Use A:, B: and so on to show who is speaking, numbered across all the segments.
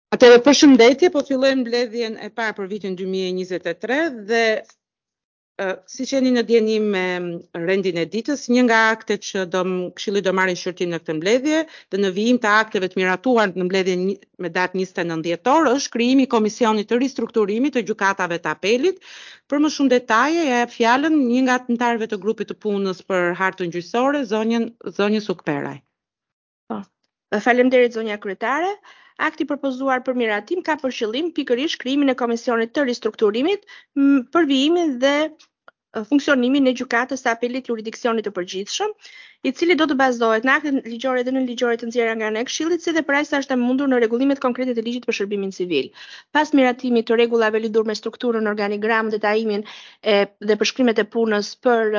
A: Atëherë përshëndetje, po fillojmë mbledhjen e parë për vitin 2023 dhe siç jeni në djenim me rendin e ditës, një nga aktet që Këshilli do marrë shërtim në këtë mbledhje dhe në vijim të akteve të miratuar në mbledhjen me datë 29 dhjetor është krijimi i Komisionit të Ristrukturimit të Gjykatave të Apelit. Për më shumë detaje, ja jap fjalën një nga anëtarëve të grupit të punës për hartën gjyqësore, zonjën Sukperaj.
B: Faleminderit zonja kryetare. Akti propozuar për miratim ka për qëllim pikërisht krijimin e Komisionit të Ristrukturimit për vijimin dhe funksionimin e Gjykatës së Apelit Jurisdiksionit të Përgjithshëm, i cili do të bazohet në akte ligjore dhe në ligjore të nxjerrë nga ana e Këshillit, si dhe për aq sa është e mundur në rregullimet konkrete të ligjit për shërbimin civil. Pas miratimit të rregullave lidhur me strukturën, organigram dhe tajimin dhe përshkrimet e punës për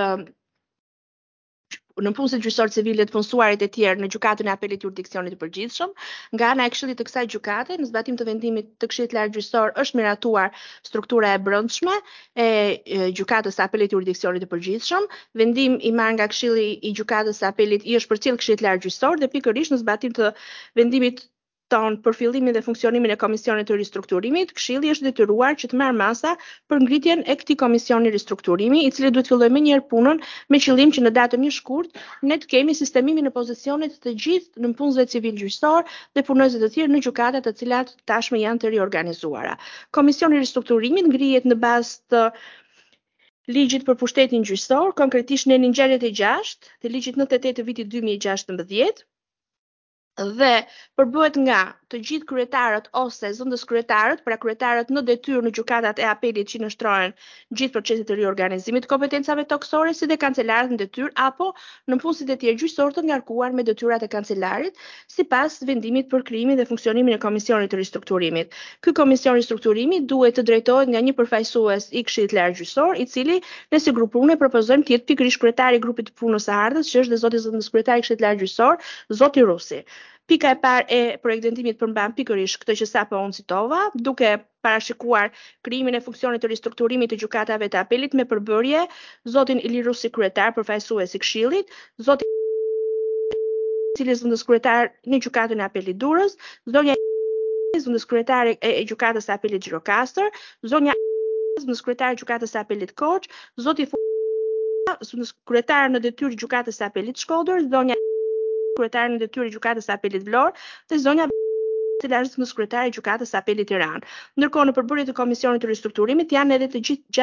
B: në punësit gjyqësor civile të punësuarit e tjerë në Gjykatën e Apelit Jurisdiksionit të Përgjithshëm, nga ana e Këshillit të kësaj gjykate, në zbatim të vendimit të Këshillit Lartë Gjyqësor, është miratuar struktura e brendshme e Gjykatës së Apelit Jurisdiksionit të Përgjithshëm. Vendim i marrë nga Këshilli i Gjykatës së Apelit i është përcjell Këshillit Lartë Gjyqësor dhe pikërisht në zbatim të vendimit ton për fillimin dhe funksionimin e Komisionit të Ristrukturimit, Këshilli është detyruar që të marrë masa për ngritjen e këtij komisioni ristrukturimi, i cili duhet fillojë menjëherë punën me qëllim që në datën 1 shkurt ne të kemi sistemimin e pozicionit të gjithë nënpunësve civil gjyqësor dhe punësuesve të tjerë në gjykata të cilat tashmë janë të riorganizuara. Komisioni i ristrukturimit ngrihet në bazë të ligjit për pushtetin gjyqësor, konkretisht në ngjarjet e 6 të ligjit 98 të vitit 2016, dhe përbëhet nga të gjithë kryetarët ose zëndës kryetarët, pra kryetarët në detyrë në gjykatat e apelit që nështrohen gjithë procesit të riorganizimit të kompetencave toksore, si dhe kancelarët në detyrë apo nënpunësit e tjerë gjyqësor të ngarkuar me detyrat e kancelarit, sipas vendimit për krijimin dhe funksionimin e Komisionit të Ristrukturimit. Ky Komision Ristrukturimi duhet të drejtohet nga një përfaqësues i Këshillit Lartë Gjyqësor, i cili ne si grup punë propozojmë të jetë pikërisht kryetari i grupit të punës së ardhës, që është dhe zoti zëndës kryetari i Këshillit Lartë Gjyqësor, zoti Rusi. Pika e parë e projektentimit përmban pikërisht këtë që sapo unë citova, duke parashikuar krijimin e funksionit të ristrukturimit të gjykatave të apelit me përbërje zotin Ilir Rusi kryetar, përfaqësues i Këshillit, zoti i cili zëndës kryetar në gjykatën e apelit Durrës, zonja zëndës kryetare e gjykatës së apelit Gjirokastër, zonja zëndës kryetare e gjykatës së apelit Korç, zoti zëndës kryetare në detyrë të gjykatës së apelit Shkodër, zonja kryetare në detyrë gjykatës së apelit Vlorë dhe zonja e cila është zëndës kryetare e gjykatës së apelit Tiranë. Ndërkohë në përbërje të Komisionit të Ristrukturimit janë edhe të gjithë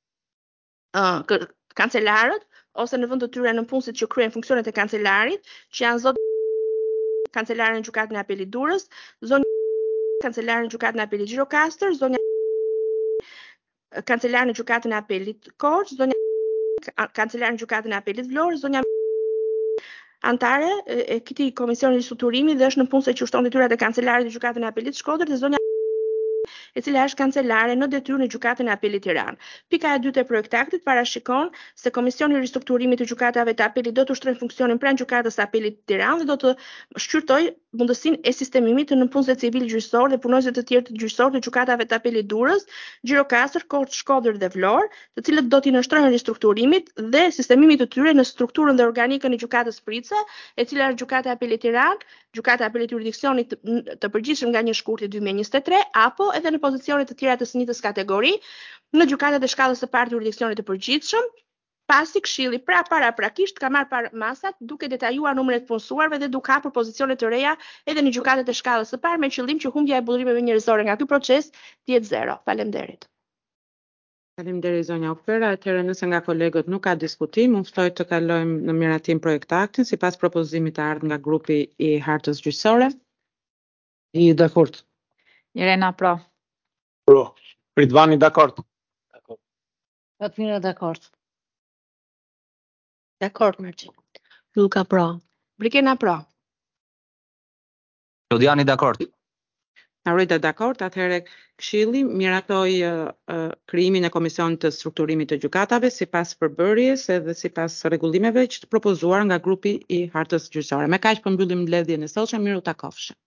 B: 6 kancelarët ose në vend të tyre nënpunësit që kryejnë funksionet e kancelarit, që janë zot kancelare në gjykatën e apelit Durrës, zonja kancelare në gjykatën e apelit Gjirokastër, zonja kancelare në gjykatën e apelit Korç, zonja kancelare në gjykatën e apelit Vlorë, zonja antare e këtij komisioni ristrukturimi dhe është nënpunëse që ushton detyrat e kancelarit të gjykatën e apelit Shkodër dhe zonja e cila është kancelare në detyrë në gjykatën e apelit Tiranë. Pika e dytë e projektaktit parashikon se Komisioni i Ristrukturimit të gjykatave të apelit do të ushtrojë funksionin pranë gjykatës së apelit Tiranë dhe do të shqyrtojë mundësinë e sistemimit të nënpunësve civil gjyqësor dhe punonjësve të tjerë të gjyqësor të gjykatave të apelit Durrës, Gjirokastër, Korçë, Shkodër dhe Vlorë, të cilët do t'i nënshtrojnë ristrukturimit dhe sistemimit të tyre në strukturën dhe organikën e gjykatës Prica, e cila është gjykata e apelit Tiranë, gjykata e apelit jurisdiksionit të përgjithshëm nga 1 shkurti 2023, apo edhe në pozicione të tjera të së njëjtës kategori në gjykatat e shkallës së parë të jurisdiksionit të përgjithshëm, pasi Këshilli paraprakisht ka marrë masat duke detajuar numrin e punësuarve dhe duke hapur pozicione të reja edhe në gjykatat e shkallës së parë me qëllim që humbja e bullrimeve njerëzore nga ky proces të jetë zero. Faleminderit.
A: Faleminderit zonja Opera. Atëherë nëse nga kolegët nuk ka diskutim, unë ftoj të kalojmë në miratim projektaktin sipas propozimit të ardhur nga grupi i hartës gjyqësore. I dakord.
C: Irena pro.
D: Pro. Ridvani dakord.
C: Fatmira dakord.
B: Dakord, Marçi.
E: Luka pro.
B: Brikena pro.
F: Lodiani dakord.
A: Arita dakord, atëherë Këshilli miratoi krijimin e Komisionit të Strukturimit të Gjykatave sipas përbërjes edhe sipas rregullimeve që të propozuar nga grupi i hartës gjyqësore. Me kaq po mbyllim mbledhjen e sotshme, miru takofshë.